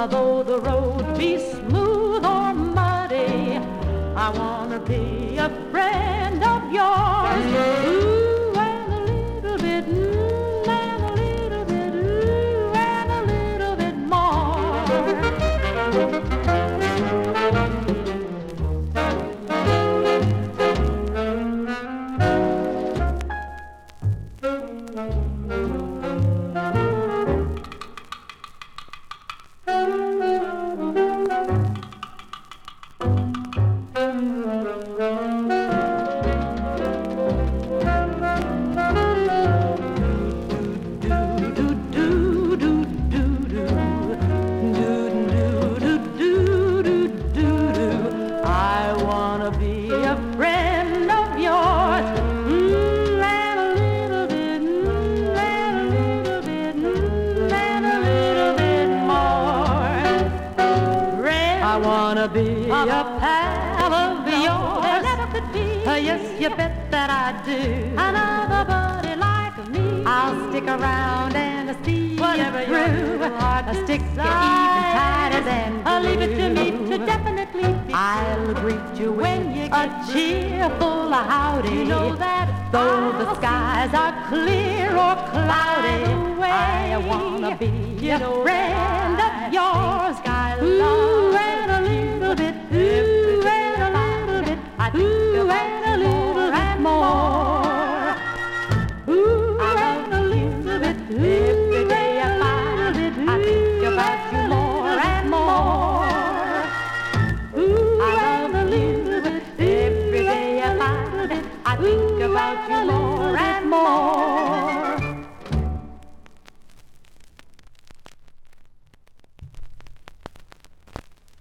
Although the road be smooth or muddy, I wanna be a friend of yours. Ooh, and a little bit, and a little bit, ooh, and a little bit more. I wanna be a friend of yours. And a little bit, and a little bit, and a little bit more. I wanna be a pal of yours. Never could be. Yes, you bet that I do. Another buddy like me, I'll stick around and see whatever you through. I'll stick you even tighter than glue. Leave it to me to definitely be. I'll greet you when you get a cheerful howdy. You know that though the skies are clear or cloudy, I wanna be a friend of yours. Ooh, and a little bit, ooh, and a little bit, ooh, and a little bit more. Ooh, and a little bit, every day I find it, I think about you more and more. Ooh, and a little bit, every day I find it, I think about you more and more.